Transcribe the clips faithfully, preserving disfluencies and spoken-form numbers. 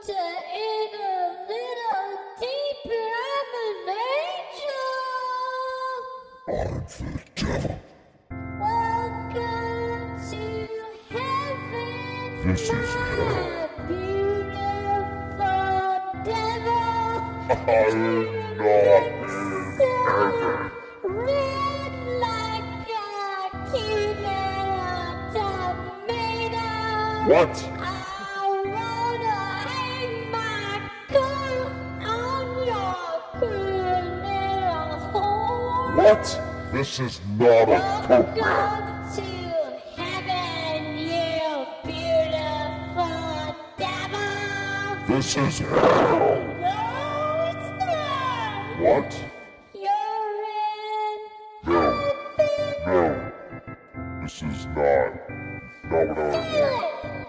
to in a little deeper. I'm an angel. I'm the devil. Welcome to heaven. This is hell. my beautiful devil. I'm not in heaven. Red like a key on tomato. What? I wanna hang my coat on your cool little horn. What? This is not a program. Welcome to heaven, you beautiful devil. This is hell. No, it's not. What? You're in No. heaven. No. This is not. Not what I Feel want.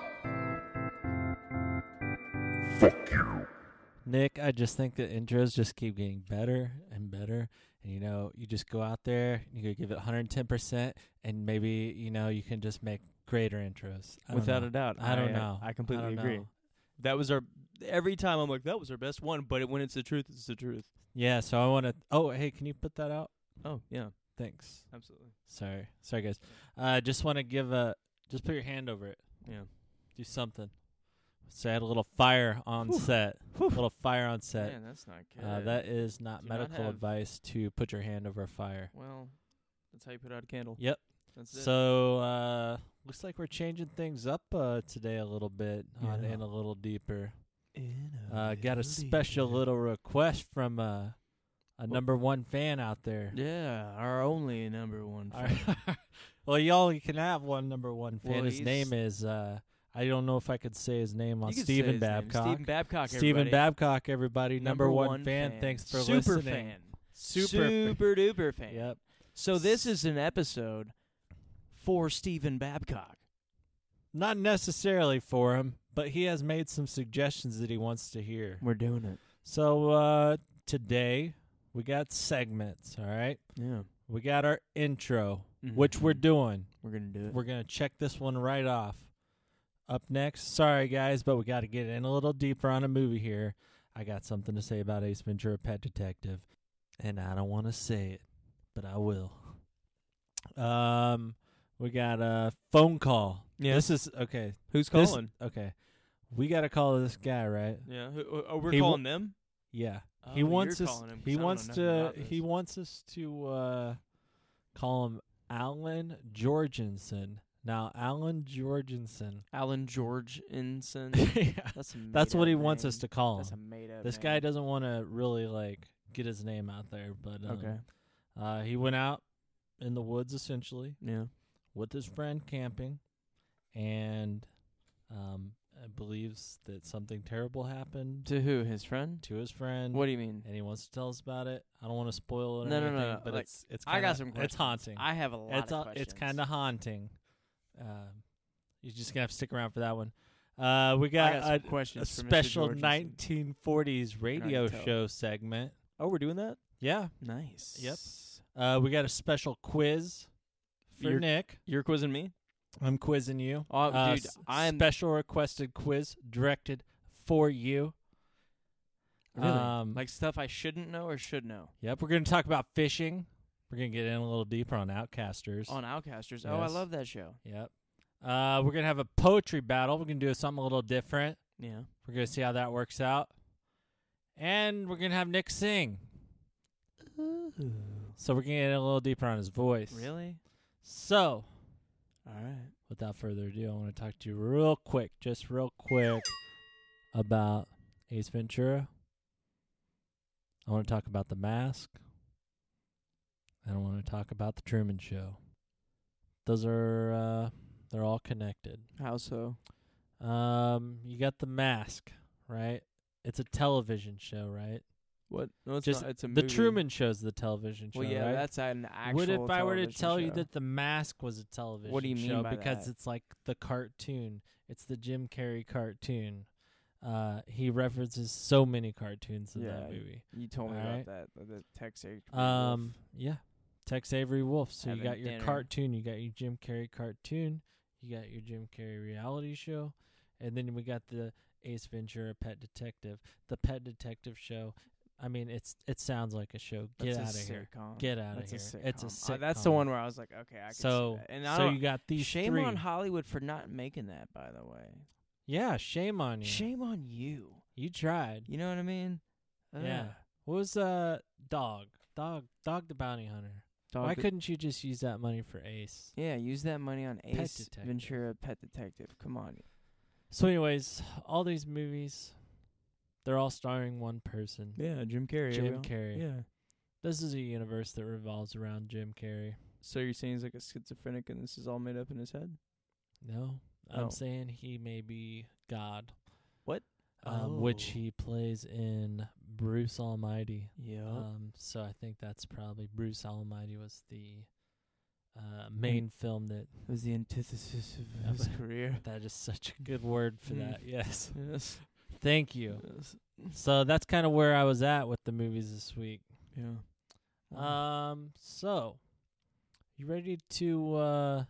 it. Fuck you. Nick, I just think the intros just keep getting better and better. And, you know, you just go out there, you could give it one hundred ten percent, and maybe, you know, you can just make greater intros. I don't Without know. a doubt. I don't I, know. I completely I don't agree. know. That was our every time I'm like, that was our best one, but it, when it's the truth, it's the truth. Yeah, so I want to. Oh, hey, can you put that out? Oh, yeah, Thanks. absolutely. Sorry. Sorry, guys. I uh, just want to give a. Just put your hand over it. Yeah. Do something. So I had a little fire on Whew. set. A Whew. little fire on set. Man, that's not good. Uh, that is not Do not medical have- advice to put your hand over a fire. well, that's how you put out a candle. Yep. That's it. So uh, looks like we're changing things up uh, today a little bit on Yeah. in a little deeper. In Uh, got a special little request from uh, a number one fan out there. Yeah, our only number one Our- fan. well, y'all can have one number one fan. Well, his he's- name is. Uh, I don't know if I could say his name on You could say Stephen his name. Babcock. Stephen Babcock, Stephen everybody. Babcock, everybody, number, one, fan. Thanks for Super listening. fan. Super, Super duper fan. Yep. So this is an episode for Stephen Babcock. Not necessarily for him, but he has made some suggestions that he wants to hear. We're doing it. So uh, today we got segments. All right, Yeah. we got our intro, Mhm. which we're doing. We're gonna do it. We're gonna check this one right off. Up next, sorry guys, but we got to get in a little deeper on a movie here. I got something to say about Ace Ventura: Pet Detective, and I don't want to say it, but I will. Um, we got a phone call. Yeah. This is okay. Who's This- calling? okay, we got to call this guy, right? Yeah. Who, oh, we're He w- calling them. Yeah. Oh, he wants you're us. calling him 'cause He I don't wants know nothing to. about He this. wants us to uh, call him Alan Jorgensen. Now, Alan Jorgensen. Alan George Inson. yeah, That's a that's what he made-up wants us name. to call That's a him. made up. This guy doesn't want to really like get his name out there, but um, Okay. uh, he went out in the woods essentially Yeah. with his friend camping, and um, uh, believes that something terrible happened To who? His friend? to his friend. What do you mean? And he wants to tell us about it. I don't want to spoil it or No, no, no, anything, no, but like, it's it's I kinda, got some it's questions. haunting. I have a lot it's of a, questions. it's kind of haunting. Um, you're just gonna have to stick around for that one. Uh, we I got, got some a, questions a for Mister special Jorgensen. nineteen forties radio tell. show segment. Oh, we're doing that? Yeah. Nice. Yep. Uh, we got a special quiz for You're- Nick. You're quizzing me? I'm quizzing you. Oh, Uh, dude, s- I'm special requested quiz directed for you. really Um, like stuff I shouldn't know or should know Yep, we're going to talk about fishing. We're going to get in a little deeper on Outcasters. on Outcasters. Oh, I Yes. love that show. Yep. Uh, we're going to have a poetry battle. We're going to do something a little different. Yeah. We're going to see how that works out. And we're going to have Nick sing. So we're going to get in a little deeper on his voice. Really? So, All right. without further ado, I want to talk to you real quick, just real quick, about Ace Ventura. I want to talk about The Mask. And I want to talk about The Truman Show. Those are, uh, they're all connected. How so? Um, you got The Mask, right? It's a television show, right? What? No, it's Just not. It's a The movie. Truman Show's the television show, Well, yeah, right? that's an actual. What if I were to television tell you show. that The Mask was a television What do you mean show? by Because that? it's like the cartoon. It's the Jim Carrey cartoon. Uh, he references so many cartoons in Yeah, that movie. You told me Alright. about that. The Tex Avery Um, Wolf. yeah, Tex Avery Wolf. So you Having got your dinner. cartoon, you got your Jim Carrey cartoon, you got your Jim Carrey reality show, And then we got the Ace Ventura Pet Detective. The Pet Detective show, I mean, it's it sounds like a show. Get out of here. Sitcom. Get out of That's here. A sitcom. It's a Uh, sitcom. that's the one where I was like, okay, I can so, see that. And I so don't, you got these shame three. on Hollywood for not making that, by the way. Yeah, shame on you. Shame on you. You tried. You know what I mean? Yeah. Ugh. What was uh Dog? Dog Dog the Bounty Hunter. Dog Why the- couldn't you just use that money for Ace? Yeah, use that money on Pet Ace Detective. Ventura Pet Detective. Come on. So anyways, all these movies, they're all starring one person. Yeah, Jim Carrey. Jim Carrey. Yeah. This is a universe that revolves around Jim Carrey. So you're saying he's like a schizophrenic and this is all made up in his head? No, I'm Oh. saying he may be God. What? Um, Which Oh. he plays in Bruce Almighty. Yeah. Um, so I think that's probably Bruce Almighty was the uh, main film that. It was the antithesis of Yeah, his but- career. That is such a good word for Mm. that. Yes. Yes. Thank you. Yes. So that's kind of where I was at with the movies this week. Yeah. Um. So, you ready to uh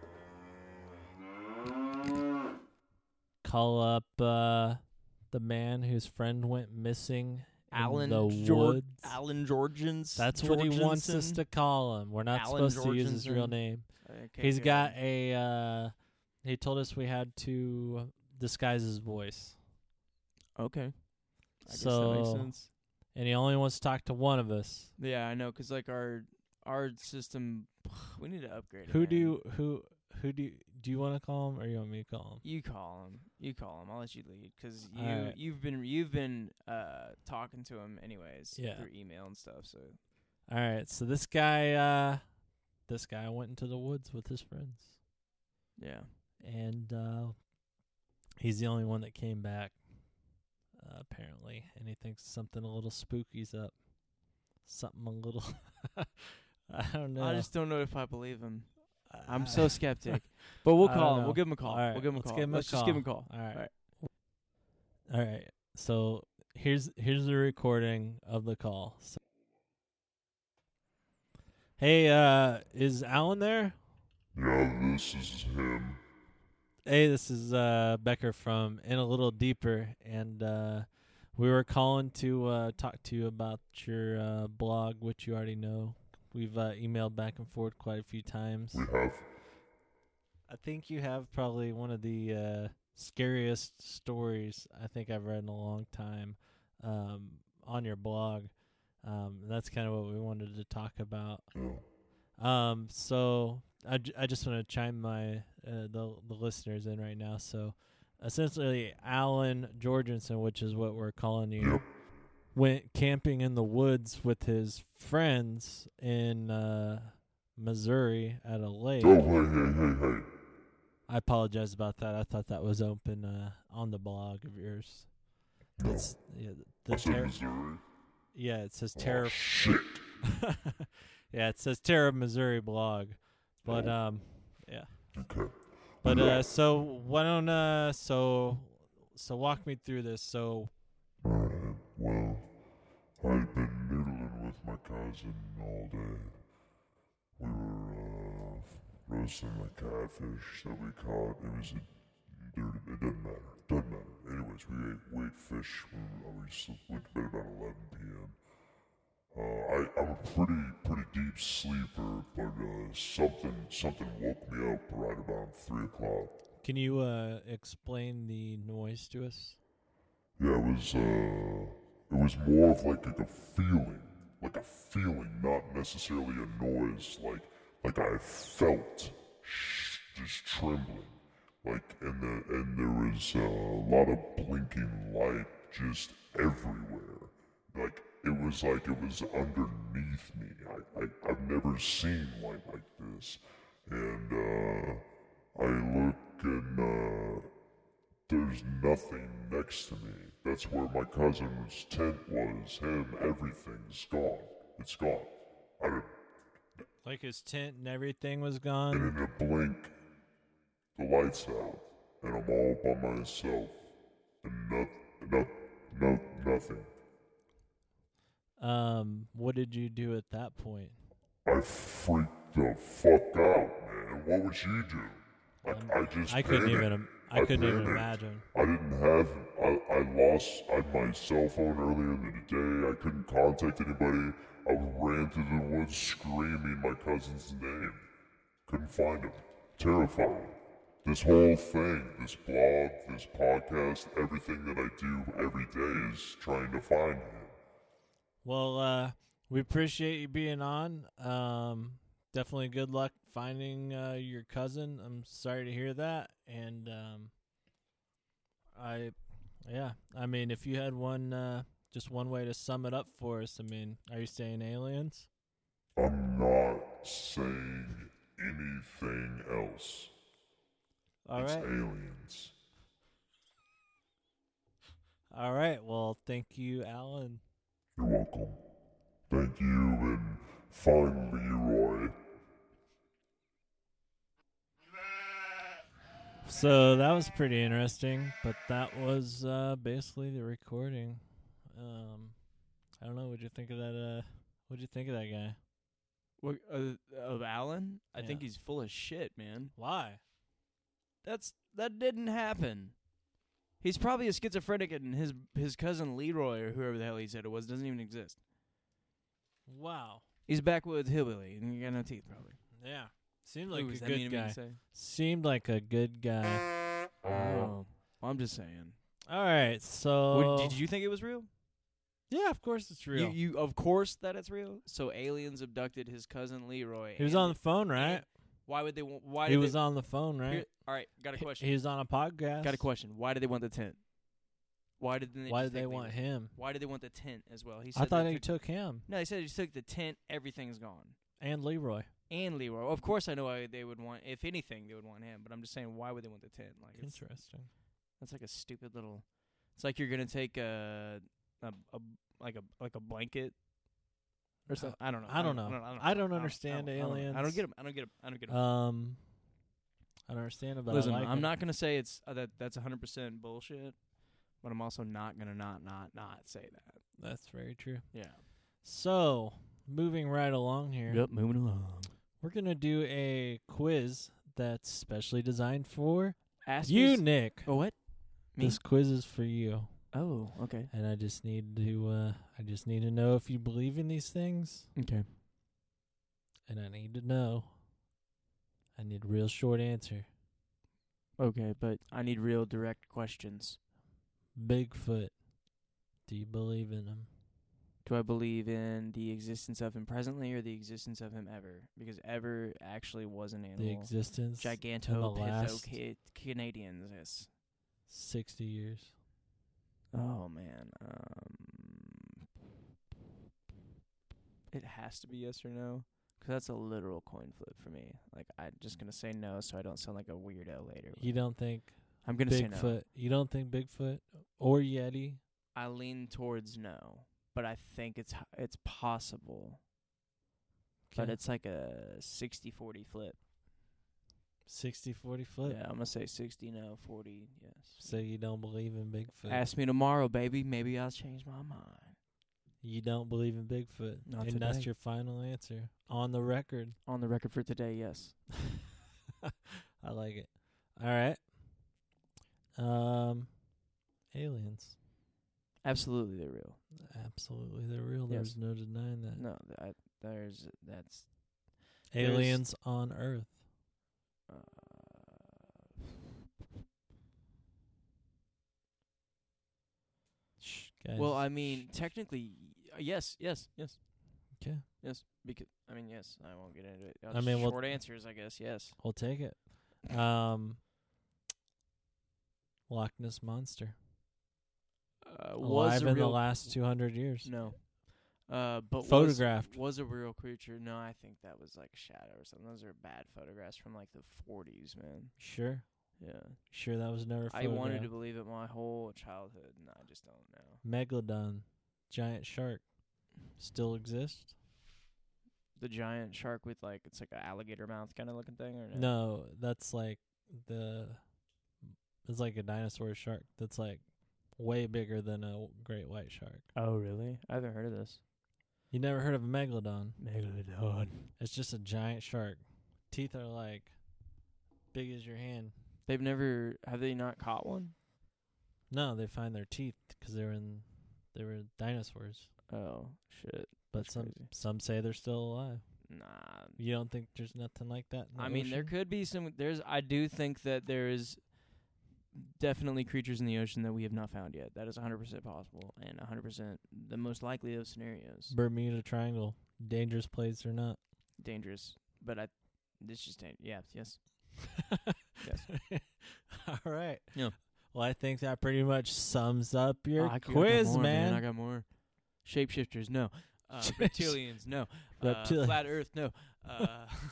call up uh the man whose friend went missing Alan in the Jor- woods? Alan Jorgens. That's what he wants us Jorgensen? to call him. We're not Alan supposed to use his real Jorgensen. name. Okay, He's good. got a. Uh, he told us we had to disguise his voice. Okay. I guess so, that makes sense. and he only wants to talk to one of us. Yeah, I know, 'cause like our our system, we need to upgrade it. Who do man. you who who do you, do you want to call him or you want me to call him? You call him. You call him. I'll let you lead 'cause you Alright. you've been you've been uh talking to him anyways Yeah. through email and stuff. So All right, so this guy, uh, this guy went into the woods with his friends, yeah. and uh, he's the only one that came back, uh, apparently, and he thinks something a little spooky's up, something a little, I don't know. I just don't know if I believe him. I'm I- so skeptic. But we'll I call don't him. know. We'll give him a call. All right, we'll give him a let's call. give him a Let's just give him a call. All right. All right. All right, so here's here's the recording of the call. So, hey, uh, is Alan there? Yeah, this is him. Hey, this is uh, Becker from In a Little Deeper, and uh, we were calling to uh, talk to you about your uh, blog, which you already know. We've uh, emailed back and forth quite a few times. We have. I think you have probably one of the uh, scariest stories I think I've read in a long time um, on your blog. Um, and that's kind of what we wanted to talk about. Yeah. Um, so I, j- I just want to chime my uh, the the listeners in right now. So essentially, Alan Jorgensen, which is what we're calling you, Yep. went camping in the woods with his friends in uh, Missouri at a lake. Oh, hey, hey, hey, hey. I apologize about that. I thought that was open uh, on the blog of yours. No. It's yeah, the I said ter- Missouri. yeah, it says Oh, terror. shit. Yeah, it says Terror of Missouri blog. But um yeah. Okay. But Yeah. uh so why don't uh so so walk me through this. So Alright, well, I'd been noodling with my cousin all day. We were, uh, roasting a catfish that we caught. It was a dirty, it doesn't matter. Doesn't matter. Anyways, we ate, we ate fish when we slept, went to bed about eleven p.m. Uh, I, I'm a pretty, pretty deep sleeper, but, uh, something, something woke me up right about three o'clock. can you uh explain the noise to us? Yeah, it was, uh, it was more of like, like a feeling, like a feeling, not necessarily a noise, like, like I felt sh- just trembling, like, and the, and there was uh, a lot of blinking light just everywhere, like, it was like it was underneath me. I, I, I've never seen light like this, and, uh, I look and, uh, there's nothing next to me. That's where my cousin's tent was. Him, everything's gone. It's gone. I don't, Like his tent and everything was and gone? in a blink, the lights out, and I'm all by myself, and no, no, no, nothing. Um, what did you do at that point? I freaked the fuck out, man. What would you do? Like, Um, I just I couldn't panicked. even im- I couldn't even panicked. imagine. I didn't have. I, I lost I, my cell phone earlier in the day. I couldn't contact anybody. I ran through the woods screaming my cousin's name. Couldn't find him. Terrifying. This whole thing, this blog, this podcast, everything that I do every day is trying to find him. Well, uh, we appreciate you being on. Um, definitely good luck finding uh, your cousin. I'm sorry to hear that. And um, I, yeah, I mean, if you had one, uh, just one way to sum it up for us, I mean, are you saying aliens? I'm not saying anything else. All it's right. aliens. All right. Well, thank you, Alan. You're welcome. Thank you, and find Leroy. So that was pretty interesting, but that was uh, basically the recording. Um, I don't know. What'd you think of that? Uh, what'd you think of that guy? What, uh, of Alan? I Yeah. think he's full of shit, man. Why? That's that didn't happen. He's probably a schizophrenic, and his his cousin Leroy or whoever the hell he said it was doesn't even exist. Wow. He's backwoods hillbilly, and he got no teeth, probably. Yeah. Seemed like Ooh, a is that mean good of me to guy. say? Seemed like a good guy. Oh, well, I'm just saying. All right. So. What, did you think it was real? Yeah, of course it's real. You, you, of course that it's real. So aliens abducted his cousin Leroy. he was and on the phone, right? and Why would they? wa- Why He did was they, on the phone, right? Here, all right, got a He- question. He was on a podcast. Got a question. Why did they want the tent? Why did they? Why just did they take want Leroy? him? Why did they want the tent as well? He I said thought they he took him No, he said he took the tent. Everything's gone. and Leroy. And Leroy. Of course, I know why they would want. If anything, they would want him. But I'm just saying, why would they want the tent? Like, it's, Interesting. that's like a stupid little. It's like you're gonna take a, a, a like a like a blanket. Or something. I don't know. I don't know. I don't understand I don't, aliens. I don't get them. I don't get them. I don't get them. Um, I don't understand it, but Listen, I like I'm it. not gonna say it's uh, that that's one hundred percent bullshit, but I'm also not gonna not not not say that. That's very true. Yeah. So, moving right along here, moving along. we're gonna do a quiz that's specially designed for Ask you, me s- Nick. Oh, what? Me? This quiz is for you, Oh, okay. and I just need to. Uh, I just need to know if you believe in these things, Okay. and I need to know. I need a real short answer. Okay, but I need real direct questions. Bigfoot. Do you believe in him? Do I believe in the existence of him presently or the existence of him ever? Because ever actually was an animal. The existence in the last Gigantopithecus yes. sixty years. Oh man. Um It has to be yes or no. Because that's a literal coin flip for me. Like, I'm just going to say no so I don't sound like a weirdo later. You don't think I'm going to say no. Bigfoot? You don't think Bigfoot or Yeti? I lean towards no. But I think it's h- it's possible. But Okay. it's like a sixty forty flip. sixty forty flip. Yeah, I'm going to say sixty no, forty yes. So you don't believe in Bigfoot? Ask me tomorrow, baby. Maybe I'll change my mind. You don't believe in Bigfoot, Not and today. that's your final answer on the record. On the record for today, yes. I like it. All right. Um, aliens. Absolutely, they're real. Absolutely, they're real. Yes. There's no denying that. No, that, there's that's there's- Aliens on Earth. uh, Shh, guys. well, I mean, technically, uh, yes, yes, yes, okay. yes. Because I mean, yes. I won't get into it. I mean, well- short answers, I guess. Yes. We'll take it. Um, Loch Ness monster Uh, was alive a in real the last two hundred years. No. Uh, but was- Photographed. was, a real creature. No, I think that was like a shadow or something. Those are bad photographs from like the forties, man. Sure. Yeah. Sure, that was never. I wanted to photographed. believe it my whole childhood, and I just don't know. Megalodon, giant shark, still exist? The giant shark with like it's like an alligator mouth kind of looking thing, or no? No, that's like the. It's like a dinosaur shark that's like way bigger than a great white shark. Oh, really? I haven't heard of this. You never heard of a megalodon? Megalodon. It's just a giant shark. Teeth are like big as your hand. They've never. Have they not caught one? No, they find their teeth because they were in, they were dinosaurs. Oh shit! But That's some crazy. some say they're still alive. Nah. You don't think there's nothing like that? In the I mean, there ocean? could be some. There's. I do think that there is definitely creatures in the ocean that we have not found yet. That is one hundred percent possible and one hundred percent the most likely of scenarios. Bermuda Triangle, dangerous place or not? Dangerous, but I. This just ain't. Yeah. Yes. Yes. All right. Yeah. Well, I think that pretty much sums up your Oh, I got quiz, more, man. I got more. Shapeshifters, no. Uh, reptilians, no. Reptili- Uh, flat Earth, no. Uh,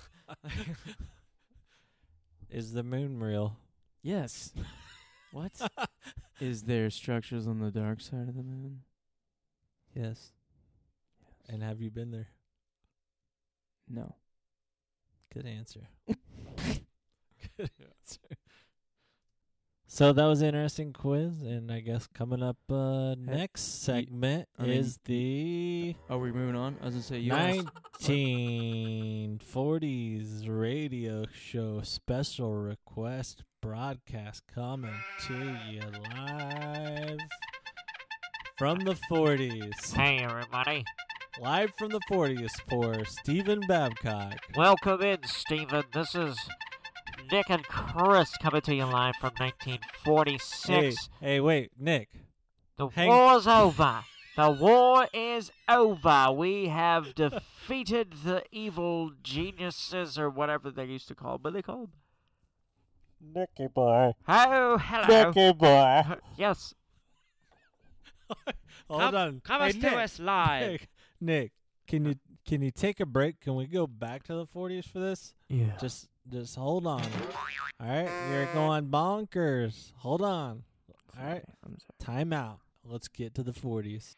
Is the moon real? yes. What? Is there structures on the dark side of the moon? Yes. And have you been there? No. Good answer. Good answer. So that was an interesting quiz, and I guess coming up uh, next segment I mean, is the Oh, we're moving on? I was going to say, you asked- nineteen forties radio show special request broadcast coming to you live from the forties. Hey, everybody. Live from the forties for Stephen Babcock. Welcome in, Stephen. This is Nick and Chris coming to you live from nineteen forty-six. Hey, hey, wait, Nick. the hang- war's over. The war is over. We have defeated the evil geniuses, or whatever they used to call them. What do they call them? Nicky boy. Oh, hello. boy. Yes. Hold Come- on. Come hey, to Nick, us live. Nick, Nick, can you can you take a break? Can we go back to the forties for this? Yeah. Just just hold on. All right, you're going bonkers. Hold on. All right, I'm sorry. time out. Let's get to the forties.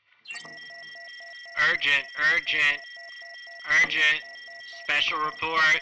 Urgent, urgent, urgent. Special report.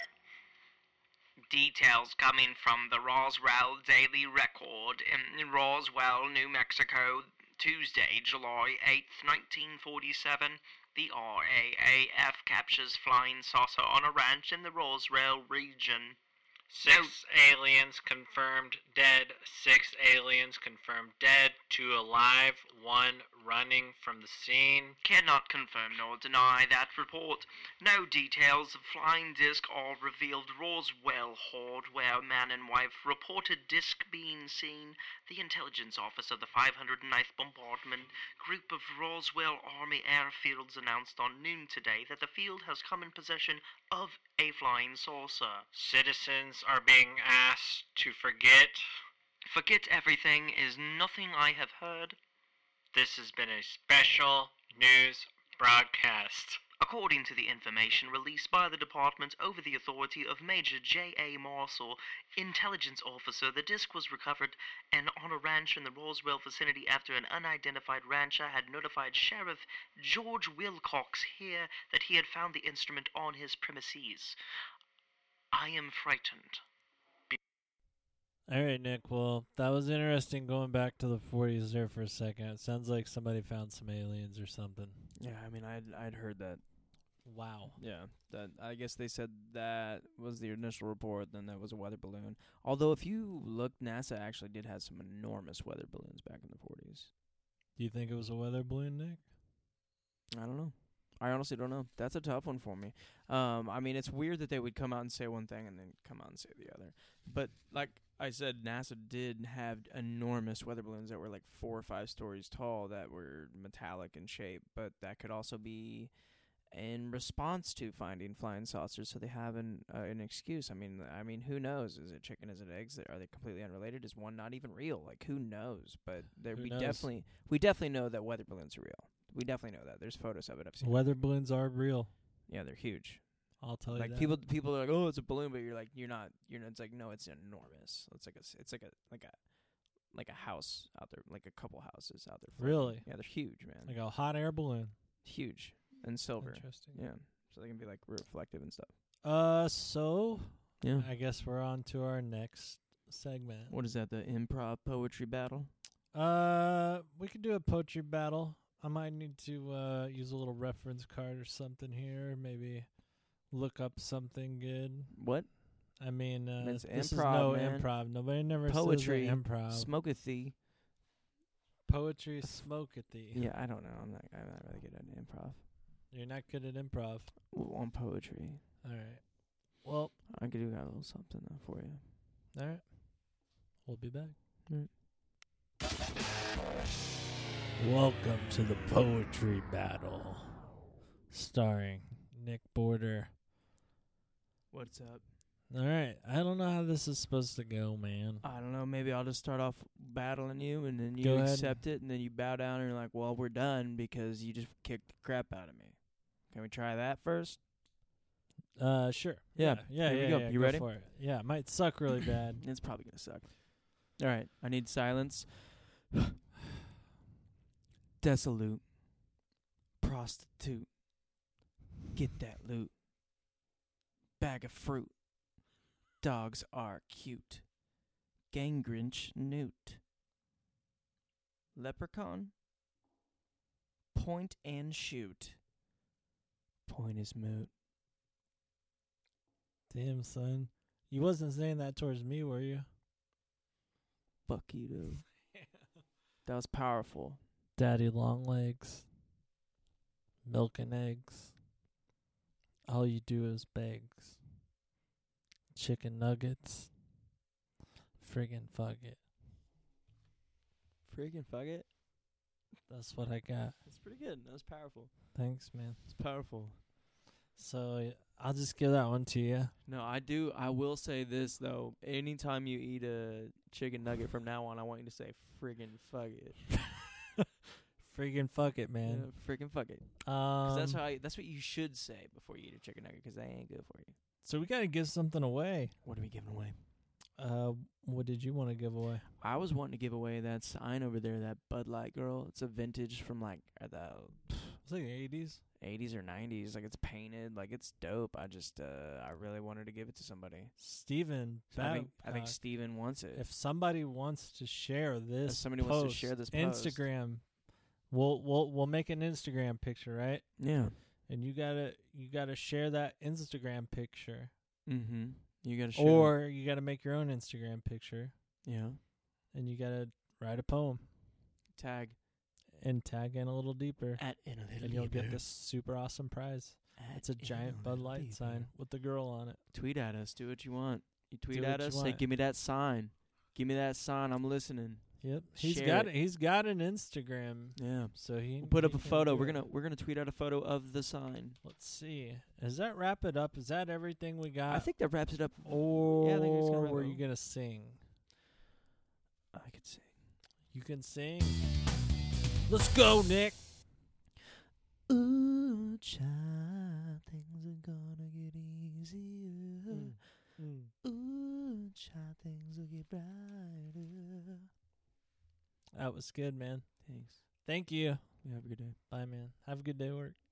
Details coming from the Roswell Daily Record in Roswell, New Mexico, Tuesday, July eighth, nineteen forty-seven. The R A A F captures flying saucer on a ranch in the Roswell region. Six aliens confirmed dead, six aliens confirmed dead, two alive, one running from the scene. Cannot confirm nor deny that report. No details of flying disc are revealed. Roswell hardware man and wife reported disc being seen. The intelligence office of the five hundred ninth Bombardment Group of Roswell Army Airfields announced on noon today that the field has come in possession of a flying saucer. Citizens are being asked to forget. Forget everything is nothing I have heard. This has been a special news broadcast. According to the information released by the department over the authority of Major J A Marshall, intelligence officer, the disc was recovered and on a ranch in the Roswell vicinity after an unidentified rancher had notified Sheriff George Wilcox here that he had found the instrument on his premises. I am frightened. All right, Nick. Well, that was interesting going back to the forties there for a second. It sounds like somebody found some aliens or something. Yeah, I mean, I'd I'd heard that. Wow. Yeah, that I guess they said that was the initial report. Then that was a weather balloon. Although, if you look, NASA actually did have some enormous weather balloons back in the forties. Do you think it was a weather balloon, Nick? I don't know. I honestly don't know. That's a tough one for me. Um, I mean, it's weird that they would come out and say one thing and then come out and say the other. But like I said, NASA did have enormous weather balloons that were like four or five stories tall that were metallic in shape. But that could also be in response to finding flying saucers, so they have an uh, an excuse. I mean, I mean, who knows? Is it chicken? Is it eggs? Are they completely unrelated? Is one not even real? Like, who knows? But there, Who we knows? definitely we definitely know that weather balloons are real. We definitely know that. There's photos of it. I've seen. Weather balloons are real. Yeah, they're huge. I'll tell you Like that. people, people are like, "Oh, it's a balloon," but you're like, "You're not." You're not. It's like, no, it's enormous. It's like a, s- it's like a, like a, like a house out there, like a couple houses out there. floating. Really? Yeah, they're huge, man. Like a hot air balloon. Huge and silver. Interesting. Yeah, so they can be like reflective and stuff. Uh, so Yeah. I guess we're on to our next segment. What is that? The improv poetry battle? Uh, we could do a poetry battle. I might need to uh use a little reference card or something here. Maybe look up something good. What? I mean, uh, It's this improv, is no man. improv. Nobody never Poetry. says improv. Smoketh thee. Poetry, smoke at thee. Yeah, I don't know. I'm not. I'm not really good at improv. You're not good at improv. Well, on poetry, All right. Well, I could do got a little something though for you. all right. We'll be back. Mm. Welcome to the poetry battle, starring Nick Border. What's up? All right. I don't know how this is supposed to go, man. I don't know. Maybe I'll just start off battling you, and then you Go ahead. accept it, and then you bow down, and you're like, "Well, we're done because you just kicked the crap out of me." Can we try that first? Uh, sure. Yeah. Yeah. Here we yeah, go. yeah, You go ready? For it. Yeah. It might suck really bad. It's probably gonna suck. All right. I need silence. Desolate. Prostitute. Get that loot. Bag of fruit. Dogs are cute. Gangrench newt. Leprechaun. Point and shoot. Point is moot. Damn, son. You wasn't saying that towards me, were you? Fuck you, dude. That was powerful. Daddy long legs. Milk and eggs. All you do is begs. Chicken nuggets. Friggin' fuck it. Freaking fuck it. That's what I got. That's pretty good. That was powerful. Thanks, man. It's powerful. So y- I'll just give that one to you. No, I do. I will say this though. Anytime you eat a chicken nugget from now on, I want you to say "friggin' fuck it." Friggin' fuck it, man. Yeah, friggin' fuck it. 'Cause Um, that's how. I, that's what you should say before you eat a chicken nugget, 'cause they ain't good for you. so we gotta give something away. What are we giving away? Uh, what did you want to give away? I was wanting to give away that sign over there, that Bud Light girl. It's a vintage from like uh, the It's like the eighties. eighties or nineties. Like it's painted. Like it's dope. I just uh, I really wanted to give it to somebody. Steven So I think I think Babcock. Steven wants it. If somebody wants to share this, If somebody wants to post, share this post. Instagram, we'll we'll we'll make an Instagram picture, right? Yeah. And you gotta you gotta share that Instagram picture, Mm-hmm. You gotta share. or you gotta make your own Instagram picture, yeah. and you gotta write a poem Tag and tag in a little deeper, at in a little and you'll get deeper. this super awesome prize. At It's a in giant little Bud Light deeper. sign with the girl on it. Tweet at us. Do what you want. You tweet Do at what you us. Say, want. give me that sign. Give me that sign. I'm listening. Yep, he's Share got it. He's got an Instagram, Yeah. so he We'll put up he a can photo. do We're it. gonna we're gonna tweet out a photo of the sign. Let's see. Does that wrap it up? Is that everything we got? I think that wraps it up. Or Yeah, I think it's gonna wrap were it you up. gonna sing? I could sing. You can sing. Let's go, Nick. Ooh, child, things are gonna get easier. Ooh, child, things will get brighter. That was good, man. Thanks. Thank you. You have a good day. Bye, man. Have a good day at work.